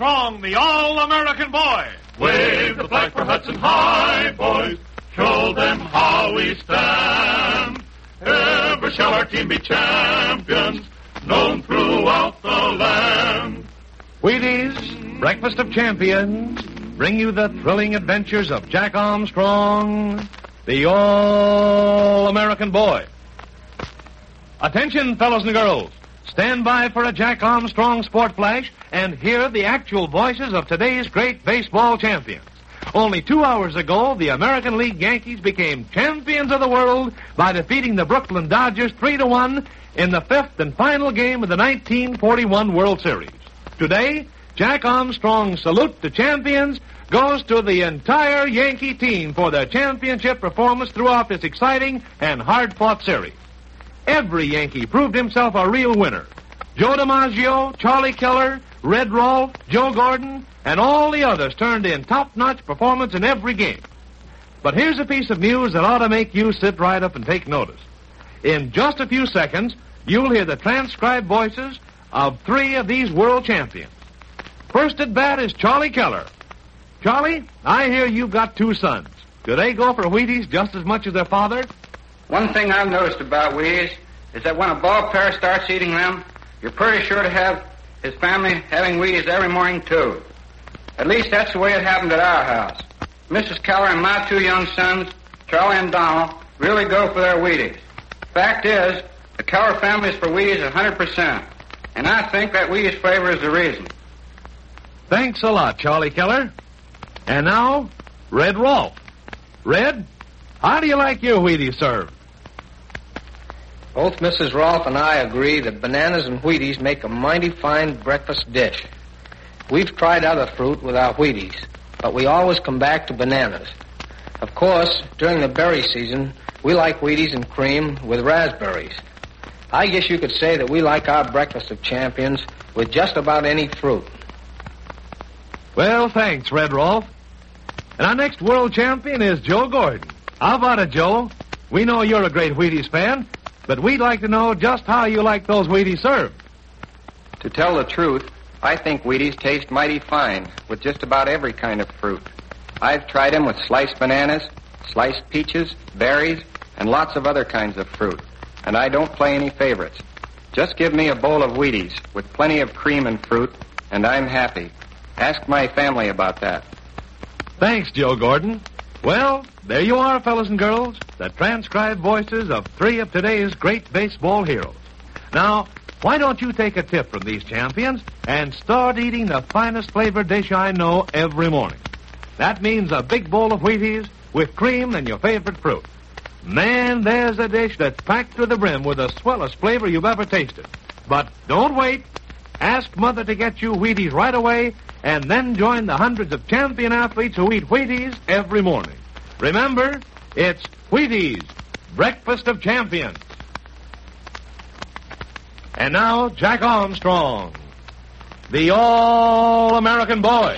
Armstrong, the All-American Boy. Wave the flag for Hudson High, boys. Show them how we stand. Ever shall our team be champions, known throughout the land. Wheaties, Breakfast of Champions, bring you the thrilling adventures of Jack Armstrong, the All-American Boy. Attention, fellows and girls. Stand by for a Jack Armstrong Sport Flash and hear the actual voices of today's great baseball champions. Only 2 hours ago, the American League Yankees became champions of the world by defeating the Brooklyn Dodgers 3-1 in the fifth and final game of the 1941 World Series. Today, Jack Armstrong's salute to champions goes to the entire Yankee team for their championship performance throughout this exciting and hard-fought series. Every Yankee proved himself a real winner. Joe DiMaggio, Charlie Keller, Red Rolfe, Joe Gordon, and all the others turned in top-notch performance in every game. But here's a piece of news that ought to make you sit right up and take notice. In just a few seconds, you'll hear the transcribed voices of three of these world champions. First at bat is Charlie Keller. Charlie, I hear you've got two sons. Do they go for Wheaties just as much as their father? One thing I've noticed about Wheaties is that when a ball player starts eating them, you're pretty sure to have his family having Wheaties every morning, too. At least that's the way it happened at our house. Mrs. Keller and my two young sons, Charlie and Donald, really go for their Wheaties. Fact is, the Keller family is for Wheaties 100%, and I think that Wheaties flavor is the reason. Thanks a lot, Charlie Keller. And now, Red Rolfe. Red, how do you like your Wheaties served? Both Mrs. Rolfe and I agree that bananas and Wheaties make a mighty fine breakfast dish. We've tried other fruit with our Wheaties, but we always come back to bananas. Of course, during the berry season, we like Wheaties and cream with raspberries. I guess you could say that we like our breakfast of champions with just about any fruit. Well, thanks, Red Rolfe. And our next world champion is Joe Gordon. How about it, Joe? We know you're a great Wheaties fan, but we'd like to know just how you like those Wheaties served. To tell the truth, I think Wheaties taste mighty fine with just about every kind of fruit. I've tried them with sliced bananas, sliced peaches, berries, and lots of other kinds of fruit. And I don't play any favorites. Just give me a bowl of Wheaties with plenty of cream and fruit, and I'm happy. Ask my family about that. Thanks, Joe Gordon. Well, there you are, fellas and girls, the transcribed voices of three of today's great baseball heroes. Now, why don't you take a tip from these champions and start eating the finest flavored dish I know every morning? That means a big bowl of Wheaties with cream and your favorite fruit. Man, there's a dish that's packed to the brim with the swellest flavor you've ever tasted. But don't wait. Ask Mother to get you Wheaties right away, and then join the hundreds of champion athletes who eat Wheaties every morning. Remember, it's Wheaties, Breakfast of Champions. And now, Jack Armstrong, the All-American Boy.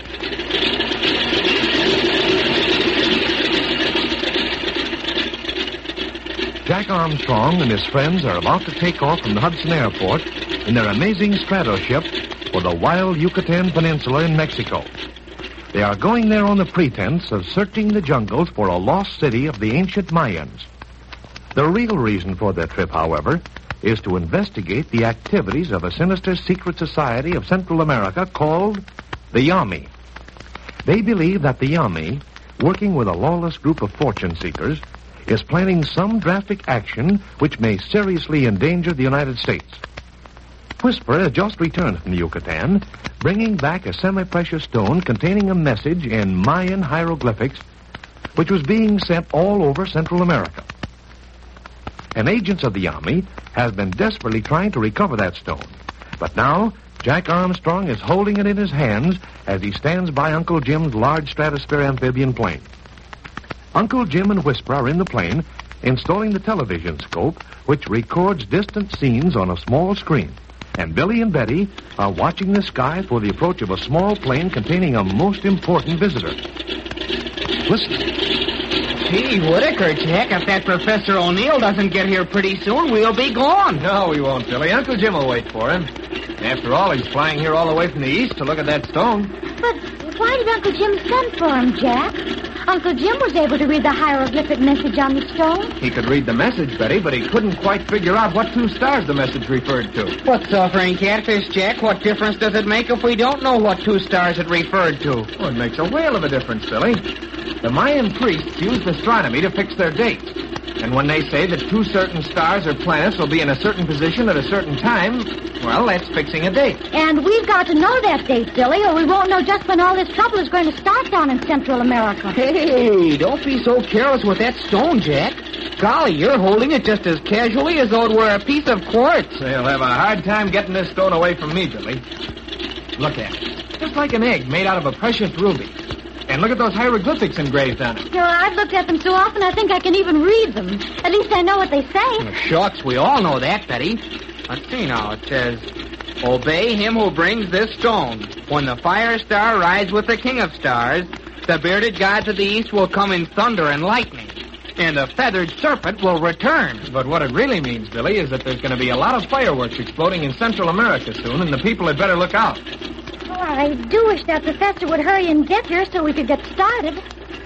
Jack Armstrong and his friends are about to take off from the Hudson Airport in their amazing Stratoship for the wild Yucatan Peninsula in Mexico. They are going there on the pretense of searching the jungles for a lost city of the ancient Mayans. The real reason for their trip, however, is to investigate the activities of a sinister secret society of Central America called the Yami. They believe that the Yami, working with a lawless group of fortune seekers, is planning some drastic action which may seriously endanger the United States. Whisper has just returned from the Yucatan, bringing back a semi-precious stone containing a message in Mayan hieroglyphics which was being sent all over Central America. An agent of the Yami has been desperately trying to recover that stone, but now Jack Armstrong is holding it in his hands as he stands by Uncle Jim's large stratosphere amphibian plane. Uncle Jim and Whisper are in the plane, installing the television scope, which records distant scenes on a small screen. And Billy and Betty are watching the sky for the approach of a small plane containing a most important visitor. Listen. Gee, Whitaker, Jack, if that Professor O'Neill doesn't get here pretty soon, we'll be gone. No, we won't, Billy. Uncle Jim will wait for him. After all, he's flying here all the way from the east to look at that stone. But why did Uncle Jim send for him, Jack? Uncle Jim was able to read the hieroglyphic message on the stone. He could read the message, Betty, but he couldn't quite figure out what 2 stars the message referred to. But suffering catfish, Jack, what difference does it make if we don't know what 2 stars it referred to? Oh, it makes a whale of a difference, Billy. The Mayan priests used astronomy to fix their dates. And when they say that 2 certain stars or planets will be in a certain position at a certain time, well, that's fixing a date. And we've got to know that date, Billy, or we won't know just when all this trouble is going to start down in Central America. Hey, don't be so careless with that stone, Jack. Golly, you're holding it just as casually as though it were a piece of quartz. They'll have a hard time getting this stone away from me, Billy. Look at it. Just like an egg made out of a precious ruby. And look at those hieroglyphics engraved on it. I've looked at them so often I think I can even read them. At least I know what they say. Shucks, we all know that, Betty. Let's see now. It says, "Obey him who brings this stone. When the fire star rides with the king of stars, the bearded gods of the east will come in thunder and lightning, and the feathered serpent will return." But what it really means, Billy, is that there's going to be a lot of fireworks exploding in Central America soon, and the people had better look out. Oh, I do wish that professor would hurry and get here so we could get started.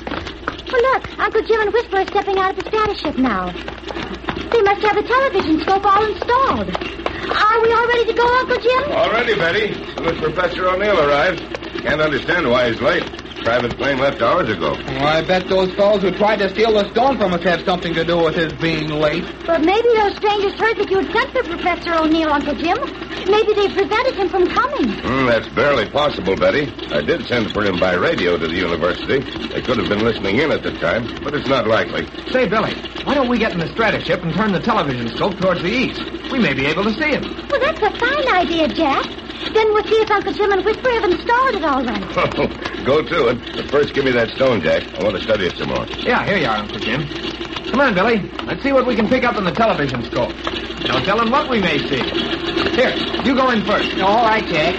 Well, look, Uncle Jim and Whisper are stepping out of the status ship now. They must have the television scope all installed. Are we all ready to go, Uncle Jim? All ready, Betty. As soon as Professor O'Neill arrives. Can't understand why he's late. Private plane left hours ago. Well, I bet those fellows who tried to steal the stone from us have something to do with his being late. But maybe those strangers heard that you had sent for Professor O'Neill, Uncle Jim. Maybe they prevented him from coming. That's barely possible, Betty. I did send for him by radio to the university. They could have been listening in at the time, but it's not likely. Say, Billy, why don't we get in the stratoship and turn the television scope towards the east? We may be able to see him. Well, that's a fine idea, Jack. Then we'll see if Uncle Jim and Whisper have installed it all right. Oh, go to it. But first, give me that stone, Jack. I want to study it some more. Yeah, here you are, Uncle Jim. Come on, Billy. Let's see what we can pick up on the television scope. No telling what we may see. Here, you go in first. All right, Jack.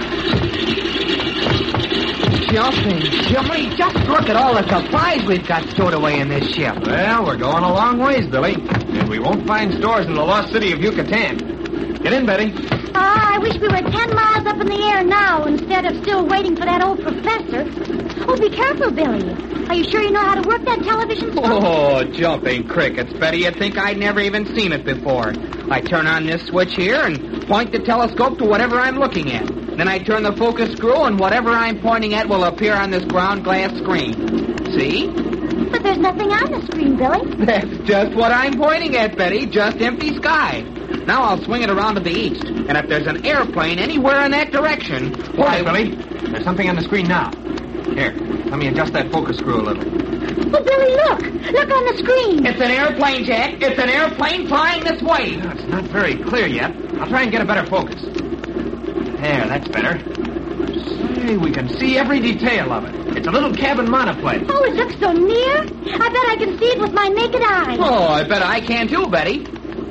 Jumping, Jimmy, just look at all the supplies we've got stowed away in this ship. Well, we're going a long ways, Billy. And we won't find stores in the lost city of Yucatan. Get in, Betty. I wish we were 10 miles up in the air now instead of still waiting for that old professor. Oh, be careful, Billy. Are you sure you know how to work that television scope? Oh, jumping crickets, Betty. You'd think I'd never even seen it before. I turn on this switch here and point the telescope to whatever I'm looking at. Then I turn the focus screw and whatever I'm pointing at will appear on this ground glass screen. See? But there's nothing on the screen, Billy. That's just what I'm pointing at, Betty. Just empty sky. Now I'll swing it around to the east. And if there's an airplane anywhere in that direction, why... Billy, there's something on the screen now. Here, let me adjust that focus screw a little. Well, Billy, look. Look on the screen. It's an airplane, Jack. It's an airplane flying this way. No, it's not very clear yet. I'll try and get a better focus. There, that's better. Say, we can see every detail of it. It's a little cabin monoplane. Oh, it looks so near. I bet I can see it with my naked eye. Oh, I bet I can too, Betty.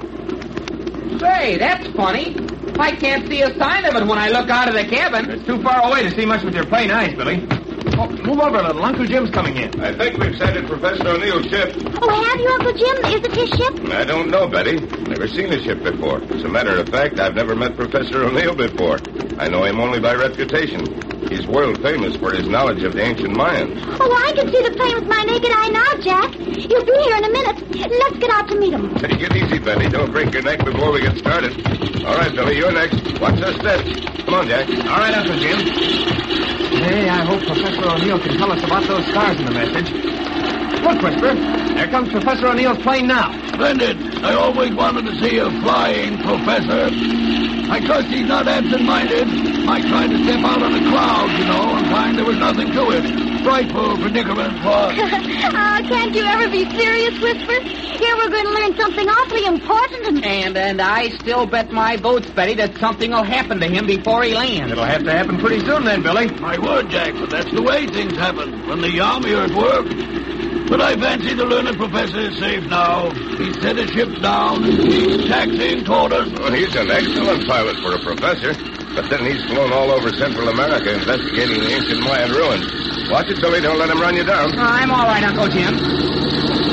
Say, that's funny. I can't see a sign of it when I look out of the cabin. It's too far away to see much with your plain eyes, Billy. Oh, move over a little. Uncle Jim's coming in. I think we've sighted Professor O'Neill's ship. Oh, have you, Uncle Jim? Is it his ship? I don't know, Betty. Never seen a ship before. As a matter of fact, I've never met Professor O'Neill before. I know him only by reputation. He's world famous for his knowledge of the ancient Mayans. Oh, I can see the plane with my naked eye now, Jack. He'll be here in a minute. Let's get out to meet him. Take it easy, Betty. Don't break your neck before we get started. All right, Billy, you're next. Watch those steps. Come on, Jack. All right, Uncle Jim. Hey, I hope Professor O'Neill can tell us about those stars in the message. Look, Whisper. There comes Professor O'Neill's plane now. Splendid. I always wanted to see a flying professor. I trust he's not absent-minded. Like trying to step out on a cloud, you know, and find there was nothing to it. Frightful predicament for... Can't you ever be serious, Whisper? Here we're going to learn something awfully important. And I still bet my boats, Betty, that something will happen to him before he lands. It'll have to happen pretty soon then, Billy. My word, Jack, but that's the way things happen when the army are at work. But I fancy the learned professor is safe now. He's set his ship down and he's taxiing toward us. Well, he's an excellent pilot for a professor. But then he's flown all over Central America investigating the ancient Mayan ruins. Watch it, Billy. Don't let him run you down. I'm all right, Uncle Jim.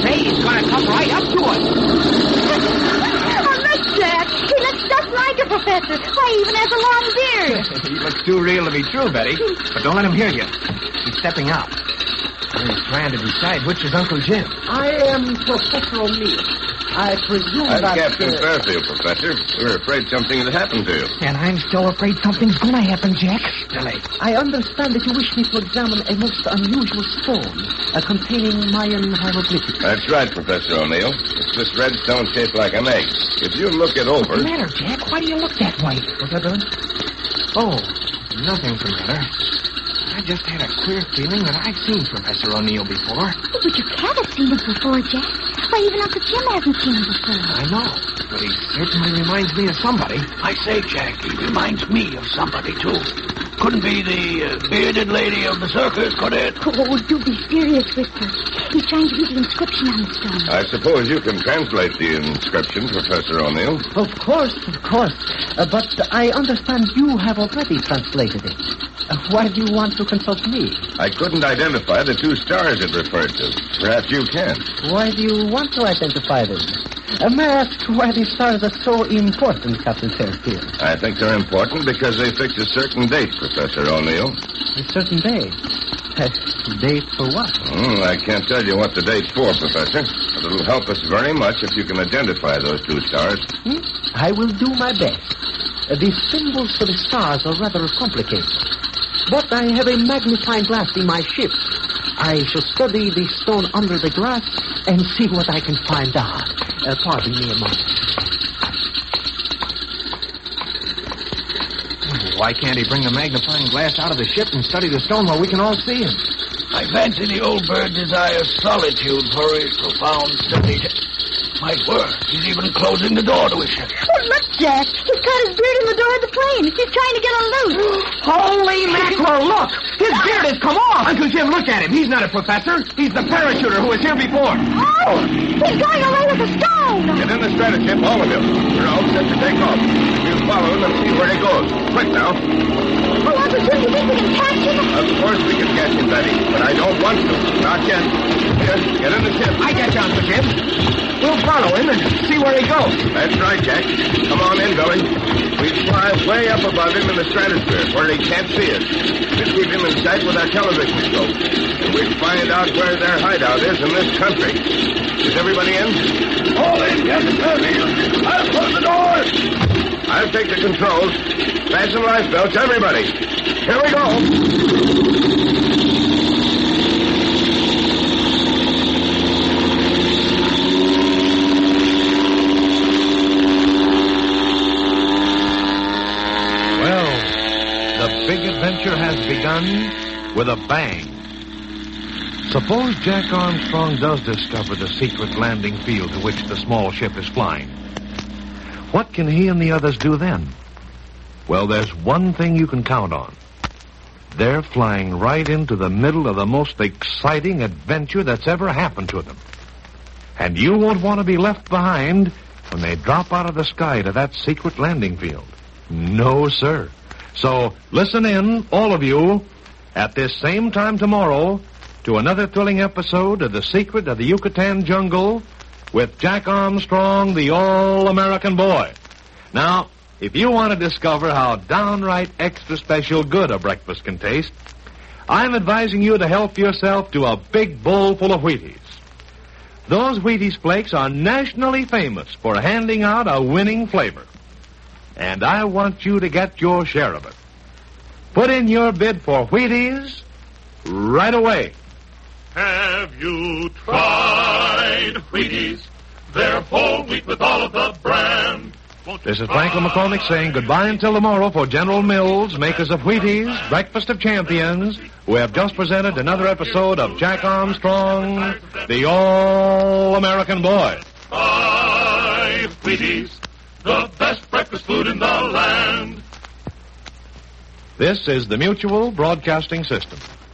say he's going to come right up to us. Oh, look, Jack. He looks just like a professor. Why, he even has a long beard. He looks too real to be true, Betty. But don't let him hear you. He's stepping out. He's trying to decide which is Uncle Jim. I am Professor O'Neill. I presume I'm that... Captain Fairfield, Professor. We're afraid something has happened to you. And I'm still afraid something's going to happen, Jack. Billy. I understand that you wish me to examine a most unusual stone containing Mayan hieroglyphics. That's right, Professor O'Neill. It's this red stone shaped like an egg. If you look it over... What's the matter, Jack? Why do you look that way? What's that doing? Oh, nothing's the matter. I just had a queer feeling that I've seen Professor O'Neill before. But you can't have seen him before, Jack. Why, even Uncle Jim hasn't seen him before. I know, but he certainly reminds me of somebody. I say, Jack, he reminds me of somebody, too. Couldn't be the bearded lady of the circus, could it? Oh, do be serious, Whisper. He's trying to read the inscription on the stone. I suppose you can translate the inscription, Professor O'Neill. Of course. But I understand you have already translated it. Why do you want to consult me? I couldn't identify the two stars it referred to. Perhaps you can. Why do you want to identify them? May I ask why these stars are so important, Captain Fairfield? I think they're important because they fix a certain date, Professor O'Neill. A certain day? A date for what? I can't tell you what the date's for, Professor, but it'll help us very much if you can identify those two stars. I will do my best. The symbols for the stars are rather complicated. But I have a magnifying glass in my ship. I shall study the stone under the glass and see what I can find out. Pardon me a moment. Why can't he bring the magnifying glass out of the ship and study the stone where we can all see him? I fancy the old bird desires solitude for his profound study. My word, he's even closing the door to his ship. Oh, look, Jack. He's caught his beard in the door of the plane. He's trying to get on loose. Holy mackerel, look! His beard has come off! Uncle Jim, look at him. He's not a professor. He's the parachuter who was here before. Oh! He's going away with the stone! Get in the stratoship, all of you. We're all set to take off. We'll follow him and see where he goes. Quick now. Oh, Uncle Jim, you think we can catch him? Of course we can catch him, Betty, but I don't want to. Not yet. Here, get in the ship. I get you, Uncle Jim. We'll follow him and see where he goes. That's right, Jack. Come on in, Billy. We fly way up above him in the stratosphere where he can't see us. We'll keep him in sight with our television scope. And we'll find out where their hideout is in this country. Is everybody in? All in, Captain Fairfield. I'll close the doors. I'll take the controls. Fasten life belts, everybody. Here we go. Big adventure has begun with a bang. Suppose Jack Armstrong does discover the secret landing field to which the small ship is flying. What can he and the others do then? Well, there's one thing you can count on. They're flying right into the middle of the most exciting adventure that's ever happened to them. And you won't want to be left behind when they drop out of the sky to that secret landing field. No, sir. So listen in, all of you, at this same time tomorrow to another thrilling episode of The Secret of the Yucatan Jungle with Jack Armstrong, the All-American Boy. Now, if you want to discover how downright extra special good a breakfast can taste, I'm advising you to help yourself to a big bowl full of Wheaties. Those Wheaties flakes are nationally famous for handing out a winning flavor. And I want you to get your share of it. Put in your bid for Wheaties right away. Have you tried Wheaties? They're whole wheat with all of the bran. This is Franklin McCormick saying goodbye until tomorrow for General Mills, makers of Wheaties, Breakfast of Champions, who have just presented another episode of Jack Armstrong, the All-American Boy. Buy Wheaties, the best breakfast food in the land. This is the Mutual Broadcasting System.